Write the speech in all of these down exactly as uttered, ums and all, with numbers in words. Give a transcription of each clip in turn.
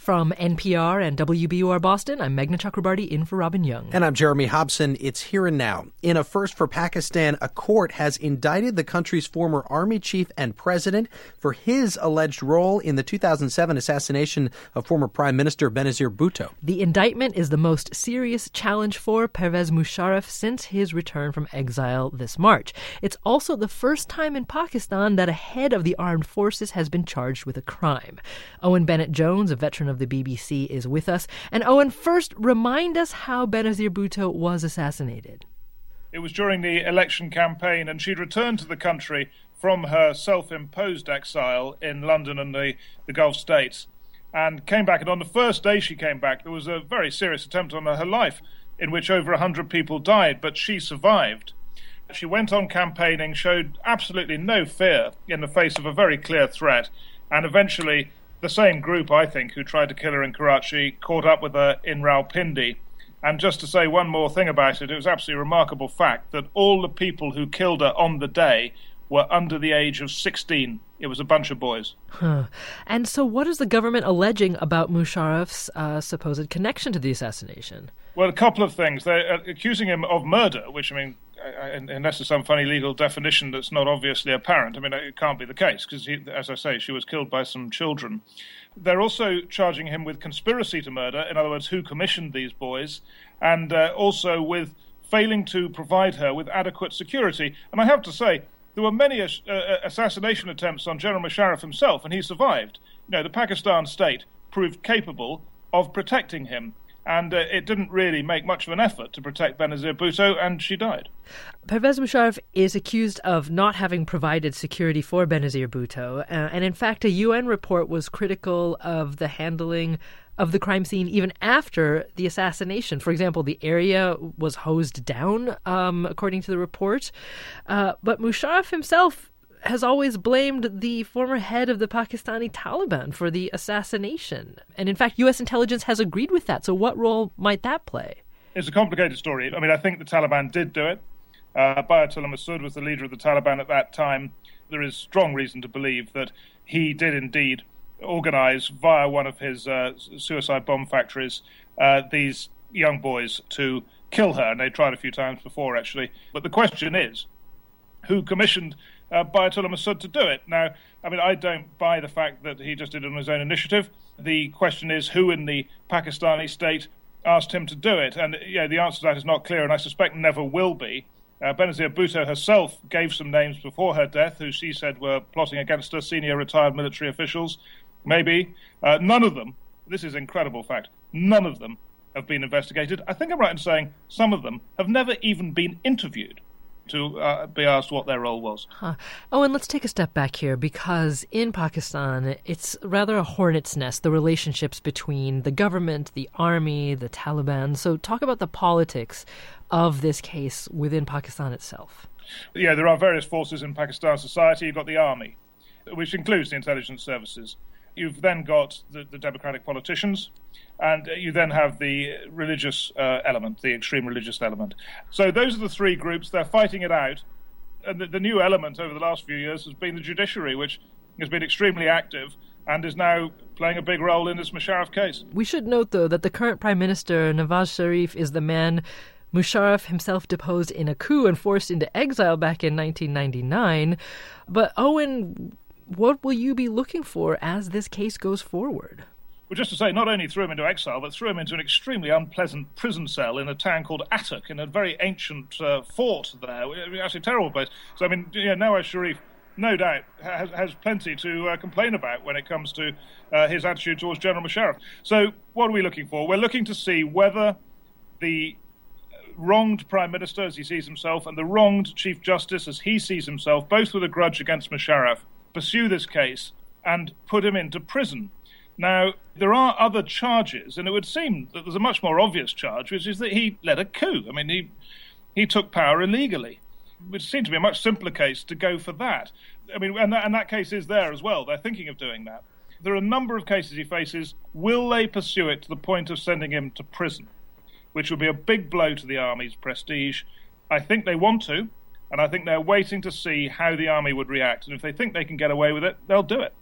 From N P R and W B U R Boston, I'm Meghna Chakrabarti in for Robin Young. And I'm Jeremy Hobson. It's Here and Now. In a first for Pakistan, a court has indicted the country's former army chief and president for his alleged role in the two thousand seven assassination of former Prime Minister Benazir Bhutto. The indictment is the most serious challenge for Pervez Musharraf since his return from exile this March. It's also the first time in Pakistan that a head of the armed forces has been charged with a crime. Owen Bennett-Jones, a veteran of the B B C, is with us. And Owen, first, remind us how Benazir Bhutto was assassinated. It was during the election campaign, and she'd returned to the country from her self-imposed exile in London and the, the Gulf states, and came back. And on the first day she came back, there was a very serious attempt on her life in which over one hundred people died, but she survived. She went on campaigning, showed absolutely no fear in the face of a very clear threat, and eventually the same group, I think, who tried to kill her in Karachi, caught up with her in Rawalpindi. And just to say one more thing about it, it was absolutely a remarkable fact that all the people who killed her on the day were under the age of sixteen. It was a bunch of boys. Huh. And so what is the government alleging about Musharraf's uh, supposed connection to the assassination? Well, a couple of things. They're accusing him of murder, which, I mean, unless there's some funny legal definition that's not obviously apparent, I mean, it can't be the case, because, as I say, she was killed by some children. They're also charging him with conspiracy to murder, in other words, who commissioned these boys, and uh, also with failing to provide her with adequate security. And I have to say, there were many uh, assassination attempts on General Musharraf himself, and he survived. You know, the Pakistan state proved capable of protecting him. And uh, it didn't really make much of an effort to protect Benazir Bhutto, and she died. Pervez Musharraf is accused of not having provided security for Benazir Bhutto. Uh, and in fact, a U N report was critical of the handling of the crime scene even after the assassination. For example, the area was hosed down, um, according to the report. Uh, but Musharraf himself has always blamed the former head of the Pakistani Taliban for the assassination. And in fact, U S intelligence has agreed with that. So what role might that play? It's a complicated story. I mean, I think the Taliban did do it. Uh, Bayatullah Masood was the leader of the Taliban at that time. There is strong reason to believe that he did indeed organize via one of his uh, suicide bomb factories uh, these young boys to kill her. And they tried a few times before, actually. But the question is, who commissioned Uh, Bayatullah Masood to do it? Now, I mean, I don't buy the fact that he just did it on his own initiative. The question is who in the Pakistani state asked him to do it? And, yeah, the answer to that is not clear, and I suspect never will be. Uh, Benazir Bhutto herself gave some names before her death who she said were plotting against her, senior retired military officials. Maybe. Uh, none of them, this is an incredible fact, none of them have been investigated. I think I'm right in saying some of them have never even been interviewed to uh, be asked what their role was. Huh. Oh, and let's take a step back here, because in Pakistan, it's rather a hornet's nest, the relationships between the government, the army, the Taliban. So talk about the politics of this case within Pakistan itself. Yeah, there are various forces in Pakistan society. You've got the army, which includes the intelligence services. You've then got the, the democratic politicians, and you then have the religious uh, element, the extreme religious element. So those are the three groups. They're fighting it out. And the, the new element over the last few years has been the judiciary, which has been extremely active and is now playing a big role in this Musharraf case. We should note, though, that the current Prime Minister, Nawaz Sharif, is the man Musharraf himself deposed in a coup and forced into exile back in nineteen ninety-nine. But, Owen, what will you be looking for as this case goes forward? Well, just to say, not only threw him into exile, but threw him into an extremely unpleasant prison cell in a town called Attock, in a very ancient uh, fort there. Actually, a terrible place. So, I mean, you know, Nawaz Sharif, no doubt, has, has plenty to uh, complain about when it comes to uh, his attitude towards General Musharraf. So, what are we looking for? We're looking to see whether the wronged Prime Minister, as he sees himself, and the wronged Chief Justice, as he sees himself, both with a grudge against Musharraf, pursue this case and put him into prison. Now, there are other charges, and it would seem that there's a much more obvious charge, which is that he led a coup. I mean, he he took power illegally, which seemed to be a much simpler case to go for that. I mean, and that, and that case is there as well. They're thinking of doing that. There are a number of cases he faces. Will they pursue it to the point of sending him to prison, which would be a big blow to the army's prestige? I think they want to, and I think they're waiting to see how the army would react. And if they think they can get away with it, they'll do it.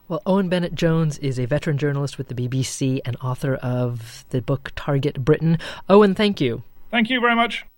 Well, Owen Bennett-Jones is a veteran journalist with the B B C and author of the book Target Britain. Owen, thank you. Thank you very much.